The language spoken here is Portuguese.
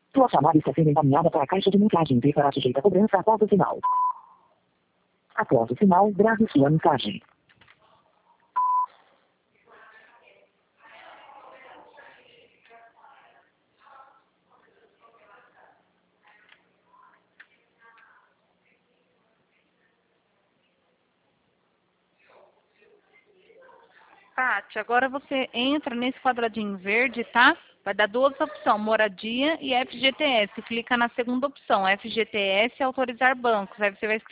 Sua chamada está sendo encaminhada para a caixa de mensagem e será sujeita a cobrança após o sinal. Após o sinal, grave sua mensagem. Tati, agora você entra nesse quadradinho verde, tá? Vai dar duas opções, moradia e FGTS. Clica na segunda opção, FGTS autorizar bancos. Aí você vai